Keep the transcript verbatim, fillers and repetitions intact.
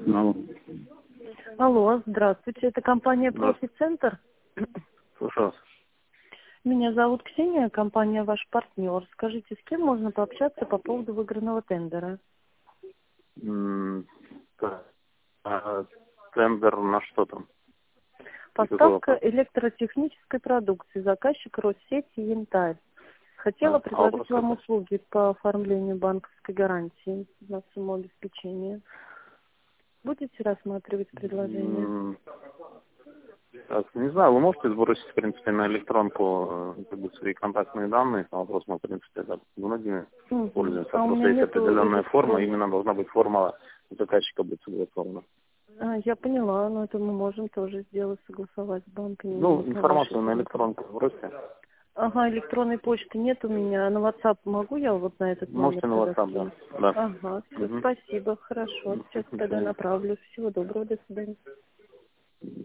Алло. Алло, здравствуйте, это компания Здравствуйте. «Профи-центр». Слушаю вас. Меня зовут Ксения, компания «Ваш партнер». Скажите, с кем можно пообщаться по поводу выигранного тендера? М, так. А, тендер на что там? И какой Поставка вопрос? электротехнической продукции, заказчик Россети «Янтарь». Хотела А, а вопрос предложить вам какой? услуги по оформлению банковской гарантии на сумму обеспечения. Будете рассматривать предложение? М, Так, не знаю, вы можете сбросить, в принципе, на электронку э, как бы свои контактные данные, на вопрос мы, в принципе, так многими Мгм. пользуемся. А у Просто меня есть нету определенная форма, электронной. именно должна быть форма у заказчика быть согласована. А, я поняла, но это мы можем тоже сделать, согласовать с банками, Ну, именно вашей информацию на банком. электронку сбросьте. Ага, электронной почты нет у меня. А на WhatsApp могу я вот на этот номер Можете на тогда WhatsApp, да. скинуть? Да. Ага, все, Угу. спасибо, хорошо. Сейчас До тогда свидания. направлю. Всего доброго, до свидания.